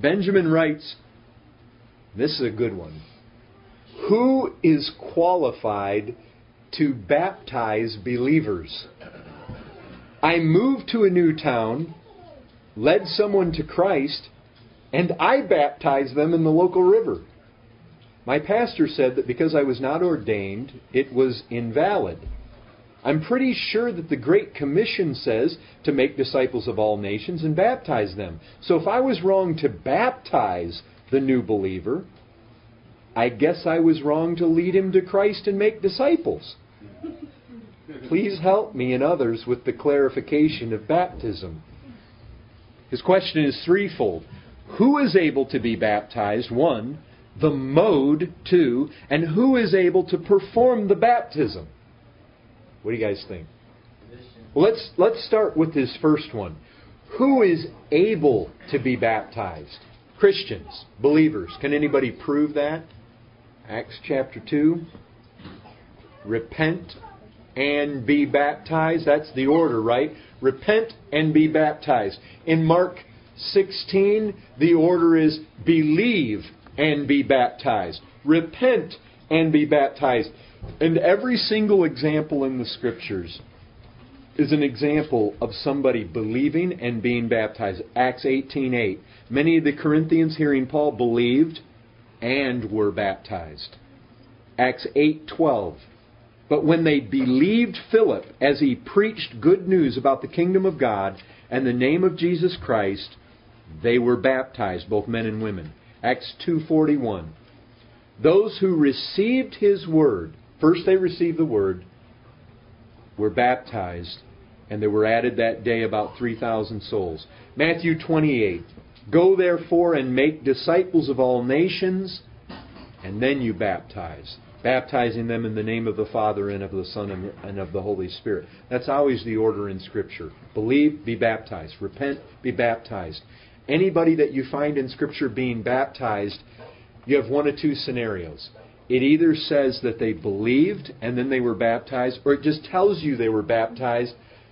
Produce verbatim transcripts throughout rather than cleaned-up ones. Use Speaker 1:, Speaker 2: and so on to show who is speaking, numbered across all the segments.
Speaker 1: Benjamin writes, this is a good one. Who is qualified to baptize believers? I moved to a new town, led someone to Christ, and I baptized them in the local river. My pastor said that because I was not ordained, it was invalid. I'm pretty sure that the Great Commission says to make disciples of all nations and baptize them. So if I was wrong to baptize the new believer, I guess I was wrong to lead him to Christ and make disciples. Please help me and others with the clarification of baptism. His question is threefold. Who is able to be baptized? One. The mode, two. And who is able to perform the baptism? What do you guys think? Well, let's, let's start with this first one. Who is able to be baptized? Christians, believers. Can anybody prove that? Acts chapter two. Repent and be baptized. That's the order, right? Repent and be baptized. In Mark sixteen, the order is believe and be baptized. Repent and be baptized. And every single example in the Scriptures is an example of somebody believing and being baptized. Acts eighteen eight. Many of the Corinthians hearing Paul believed and were baptized. Acts eight twelve. But when they believed Philip as he preached good news about the kingdom of God and the name of Jesus Christ, they were baptized, both men and women. Acts two forty-one. Those who received His word, first they received the word, were baptized, and there were added that day about three thousand souls. Matthew twenty-eight. Go therefore and make disciples of all nations, and then you baptize. Baptizing them in the name of the Father and of the Son and of the Holy Spirit. That's always the order in Scripture. Believe, be baptized. Repent, be baptized. Anybody that you find in Scripture being baptized, you have one of two scenarios. It either says that they believed and then they were baptized, or it just tells you they were baptized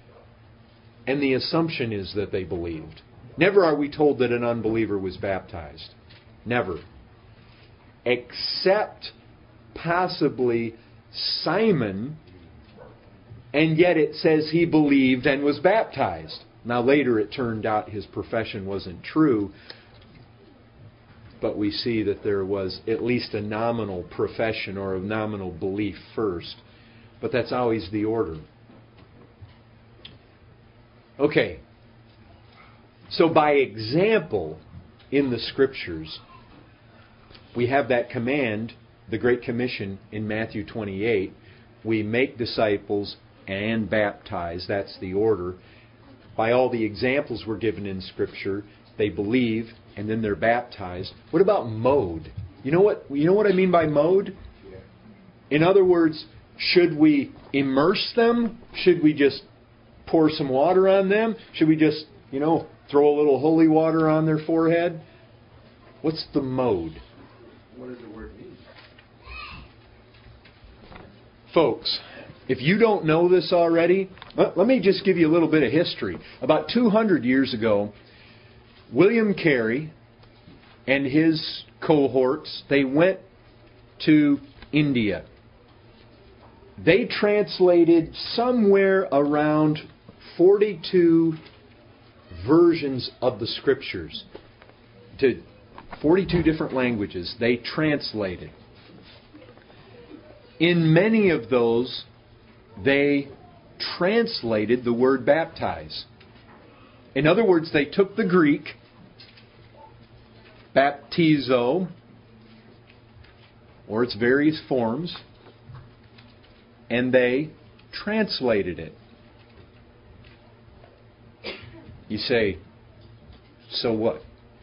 Speaker 1: and the assumption is that they believed. Never are we told that an unbeliever was baptized. Never. Except possibly Simon, and yet it says he believed and was baptized. Now later it turned out his profession wasn't true, but we see that there was at least a nominal profession or a nominal belief first. But that's always the order. Okay. So by example, in the Scriptures, we have that command, the Great Commission in Matthew twenty-eight. We make disciples and baptize. That's the order. By all the examples we're given in Scripture, they believe and then they're baptized. What about mode? You know what, you know what I mean by mode? In other words, should we immerse them? Should we just pour some water on them? Should we just, you know, throw a little holy water on their forehead? What's the mode?
Speaker 2: What does the word mean?
Speaker 1: Folks, if you don't know this already, let me just give you a little bit of history. About two hundred years ago, William Carey and his cohorts, they went to India. They translated somewhere around forty-two versions of the Scriptures to forty-two different languages. They translated. In many of those, they translated the word baptize. In other words, they took the Greek, baptizo, or its various forms, and they translated it. You say, so what?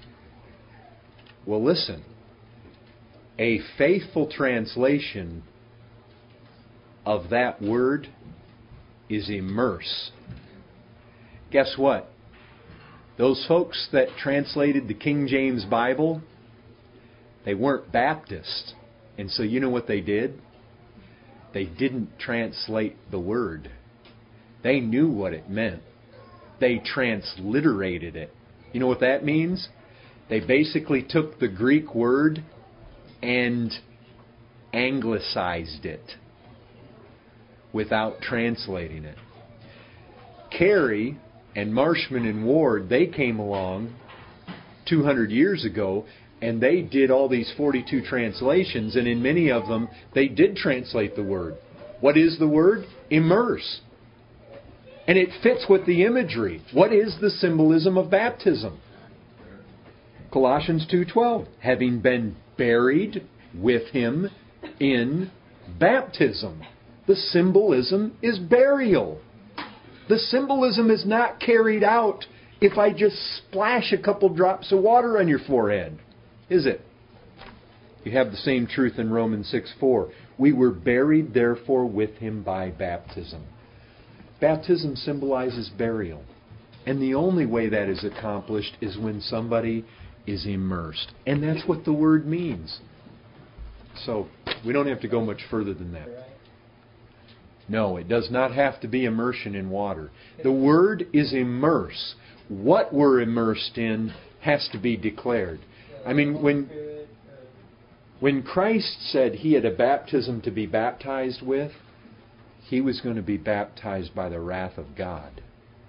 Speaker 1: Well, listen. A faithful translation of that word is immerse. Guess what? Those folks that translated the King James Bible, they weren't Baptist. And so you know what they did? They didn't translate the word. They knew what it meant. They transliterated it. You know what that means? They basically took the Greek word and anglicized it without translating it. Carey and Marshman and Ward, they came along two hundred years ago, and they did all these forty-two translations, and in many of them, they did translate the word. What is the word? Immerse. And it fits with the imagery. What is the symbolism of baptism? Colossians two twelve, having been buried with Him in baptism. The symbolism is burial. The symbolism is not carried out if I just splash a couple drops of water on your forehead, is it? You have the same truth in Romans six four. We were buried, therefore, with Him by baptism. Baptism symbolizes burial. And the only way that is accomplished is when somebody is immersed. And that's what the word means. So, we don't have to go much further than that. No, it does not have to be immersion in water. The word is immerse. What we're immersed in has to be declared. I mean, when when Christ said He had a baptism to be baptized with, He was going to be baptized by the wrath of God.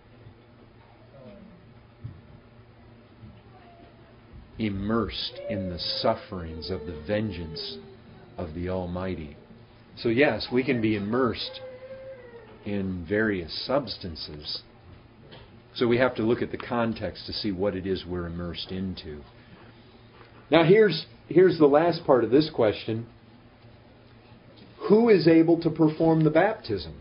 Speaker 1: Immersed in the sufferings of the vengeance of the Almighty. So yes, we can be immersed in various substances. So we have to look at the context to see what it is we're immersed into. Now here's here's the last part of this question. Who is able to perform the baptism?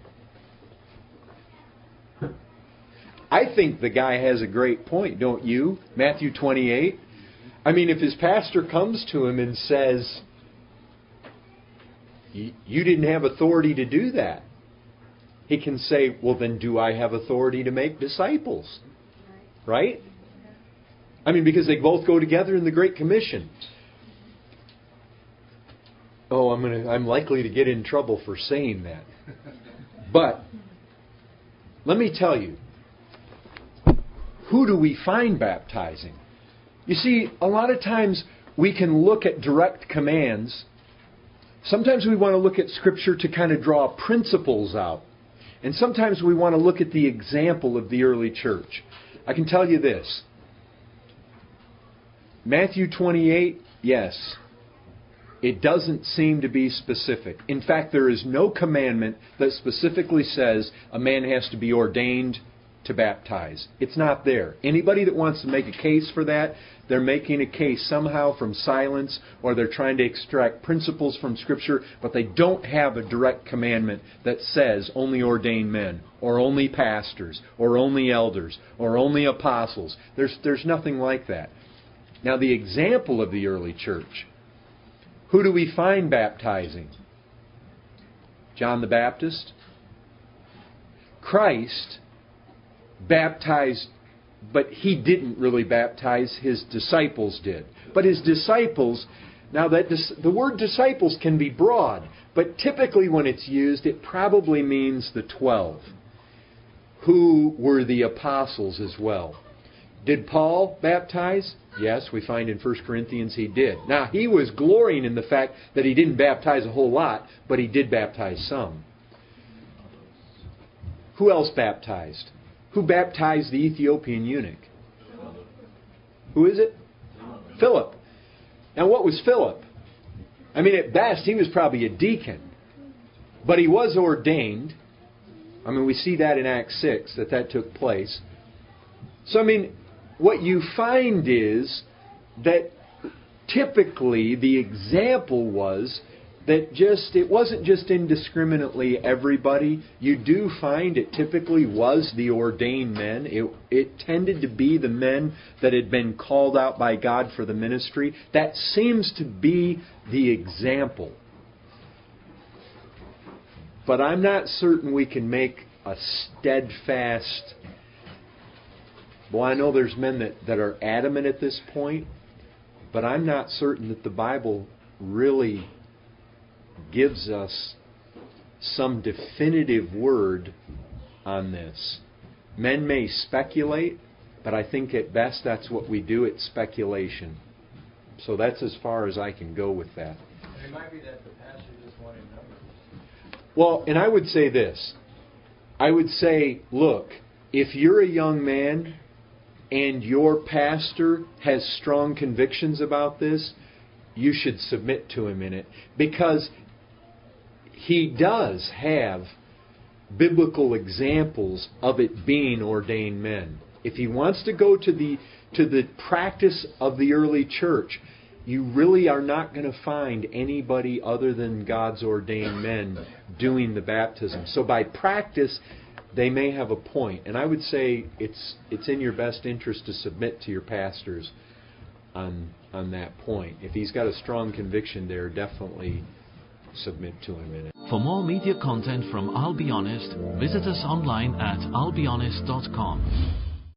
Speaker 1: I think the guy has a great point, don't you? Matthew twenty-eight. I mean, if his pastor comes to him and says, you didn't have authority to do that, he can say, well, then do I have authority to make disciples? Right? I mean, because they both go together in the Great Commission. Oh, I'm gonna, I'm likely to get in trouble for saying that. But let me tell you, who do we find baptizing? You see, a lot of times we can look at direct commands. Sometimes we want to look at Scripture to kind of draw principles out. And sometimes we want to look at the example of the early church. I can tell you this. Matthew twenty-eight, yes, it doesn't seem to be specific. In fact, there is no commandment that specifically says a man has to be ordained to baptize. It's not there. Anybody that wants to make a case for that, they're making a case somehow from silence, or they're trying to extract principles from Scripture, but they don't have a direct commandment that says only ordained men, or only pastors, or only elders, or only apostles. There's, there's nothing like that. Now, the example of the early church, who do we find baptizing? John the Baptist. Christ baptized, but He didn't really baptize. His disciples did. But His disciples, now that dis, the word disciples can be broad, but typically when it's used, it probably means the twelve, who were the apostles as well. Did Paul baptize? Yes, we find in First Corinthians he did. Now, he was glorying in the fact that he didn't baptize a whole lot, but he did baptize some. Who else baptized? Who baptized the Ethiopian eunuch? Who is it? Philip. Now, what was Philip? I mean, at best, he was probably a deacon. But he was ordained. I mean, we see that in Acts six, that that took place. So, I mean, what you find is that typically the example was that just it wasn't just indiscriminately everybody. You do find it typically was the ordained men. It, it tended to be the men that had been called out by God for the ministry. That seems to be the example. But I'm not certain we can make a steadfast... Well, I know there's men that, that are adamant at this point, but I'm not certain that the Bible really gives us some definitive word on this. Men may speculate, But I think at best that's what we do. It's speculation. So that's as far as I can go with that.
Speaker 2: And it might be that the pastor just wanted numbers.
Speaker 1: Well, and I would say this. I would say, look, if you're a young man and your pastor has strong convictions about this, you should submit to him in it. Because he does have biblical examples of it being ordained men. If he wants to go to the to the practice of the early church, you really are not going to find anybody other than God's ordained men doing the baptism. So by practice, they may have a point. And I would say it's it's in your best interest to submit to your pastors on on that point. If he's got a strong conviction there, definitely submit to him in it.
Speaker 3: For more media content from I'll Be Honest, visit us online at I'll Be Honest dot com.